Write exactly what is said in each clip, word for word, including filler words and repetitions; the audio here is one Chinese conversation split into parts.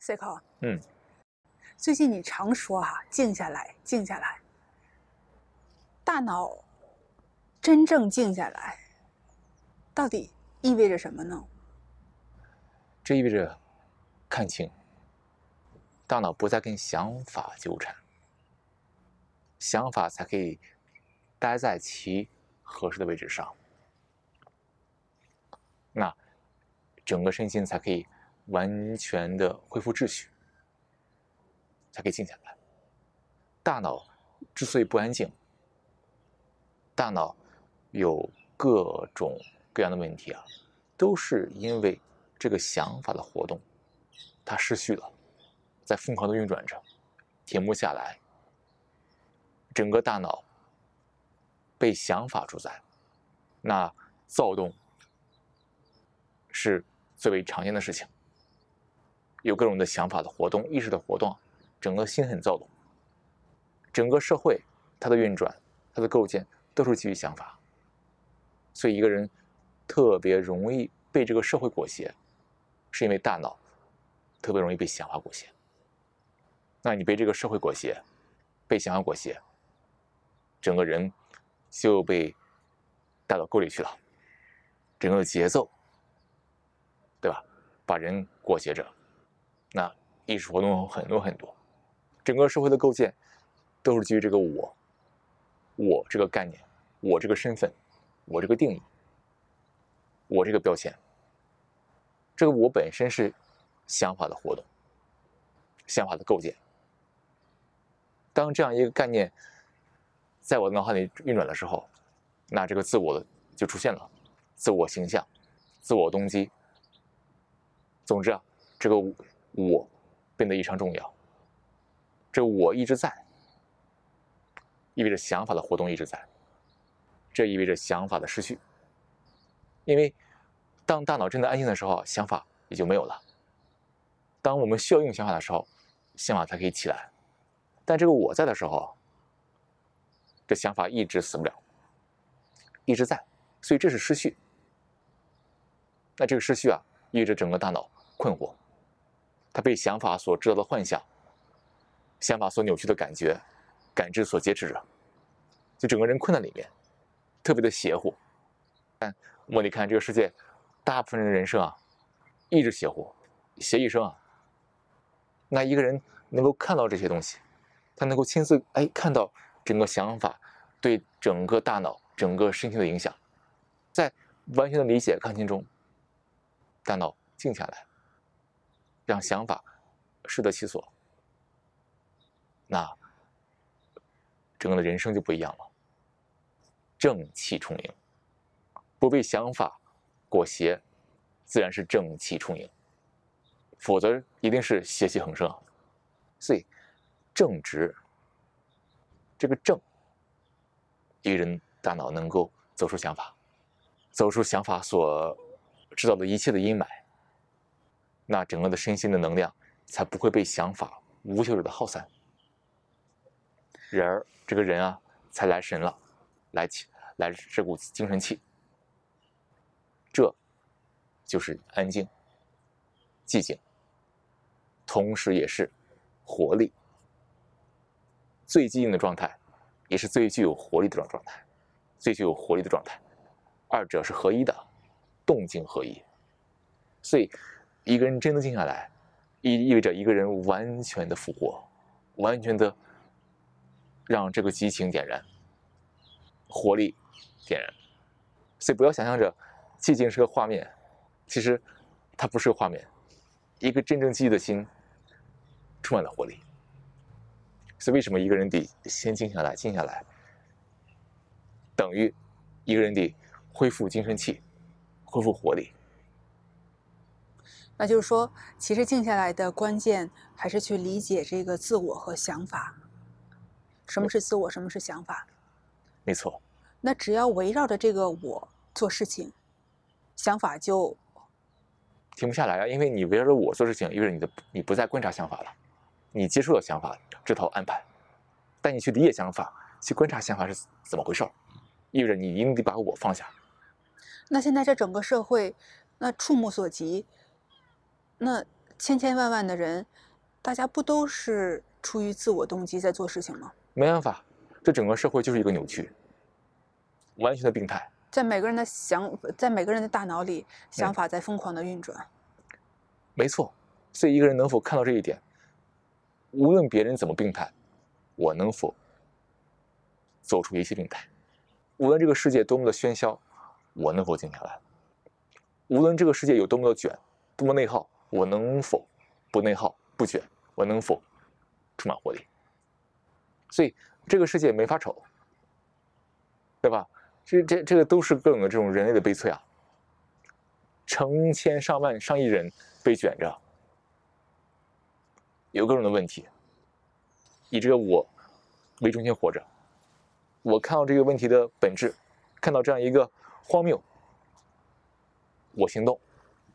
C 考， 嗯， 最近你常说哈、啊，静下来，静下来。大脑真正静下来，到底意味着什么呢？ 这意味着看清，大脑不再跟想法纠缠，想法才可以待在其合适的位置上，那整个身心才可以完全的恢复秩序，才可以静下来。大脑之所以不安静，大脑有各种各样的问题啊，都是因为这个想法的活动它失序了，在疯狂的运转着，停不下来。整个大脑被想法主宰，那躁动是最为常见的事情，有各种的想法的活动，意识的活动，整个心很躁动。整个社会它的运转，它的构建都是基于想法，所以一个人特别容易被这个社会裹挟，是因为大脑特别容易被想法裹挟。那你被这个社会裹挟，被想法裹挟，整个人就被带到沟里去了，整个节奏，对吧？把人裹挟着，那意识活动很多很多，整个社会的构建都是基于这个我，我这个概念，我这个身份，我这个定义，我这个标签。这个我本身是想法的活动，想法的构建。当这样一个概念在我的脑海里运转的时候，那这个自我就出现了，自我形象，自我动机。总之啊，这个我变得异常重要。这个我一直在，意味着想法的活动一直在，这意味着想法的失序。因为当大脑真的安静的时候，想法也就没有了。当我们需要用想法的时候，想法才可以起来。但这个我在的时候，这想法一直死不了，一直在，所以这是失序。那这个失序啊，意味着整个大脑困惑，它被想法所制造的幻想，想法所扭曲的感觉、感知所劫持着，就整个人困在里面，特别的邪乎。但我们得看这个世界，大部分人的人生啊，一直邪乎，邪一生啊。那一个人能够看到这些东西，他能够亲自哎看到整个想法对整个大脑、整个身体的影响，在完全的理解看清中，大脑静下来，让想法适得其所，那整个的人生就不一样了，正气充盈，不被想法裹挟，自然是正气充盈，否则一定是邪气横生啊。所以正直，这个正，一个人大脑能够走出想法，走出想法所制造的一切的阴霾，那整个的身心的能量才不会被想法无休止的耗散，人儿这个人啊才来神了，来气来这股精神气，这就是安静、寂静，同时也是活力。最寂静的状态，也是最具有活力的状态，最具有活力的状态，二者是合一的，动静合一。所以，一个人真的静下来，意意味着一个人完全的复活，完全的让这个激情点燃，活力点燃。所以不要想象着寂静是个画面，其实它不是个画面，一个真正寂静的心充满了活力。所以为什么一个人得先静下来，静下来，等于一个人得恢复精神气，恢复活力。 那就是说，其实静下来的关键还是去理解这个自我和想法。什么是自我，什么是想法？ 没错。 那只要围绕着这个我做事情，想法就停不下来啊！因为你围绕着我做事情，意味着你的你不再观察想法了，你接受了想法这套安排，但你去理解想法，去观察想法是怎么回事，意味着你一定得把我放下。 那现在这整个社会，那触目所及，那千千万万的人，大家不都是出于自我动机在做事情吗？ 没办法，这整个社会就是一个扭曲，完全的病态。 在每个人的想，在每个人的大脑里，想法在疯狂的运转。 嗯、没错，所以一个人能否看到这一点，无论别人怎么病态，我能否走出一切病态？无论这个世界多么的喧嚣，我能否静下来？无论这个世界有多么的卷，多么内耗，我能否不内耗、不卷？我能否充满活力？所以这个世界没法丑，对吧？这这这个都是各种的这种人类的悲催啊！成千上万、上亿人被卷着，有各种的问题，以这个我为中心活着。我看到这个问题的本质，看到这样一个荒谬，我行动，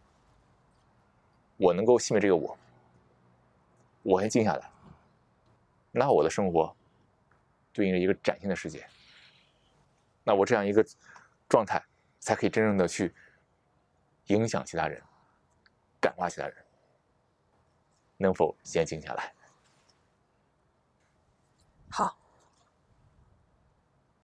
我能够熄灭这个我，我先静下来，那我的生活对应着一个崭新的世界。那我这样一个状态，才可以真正的去影响其他人，感化其他人。能否先静下来？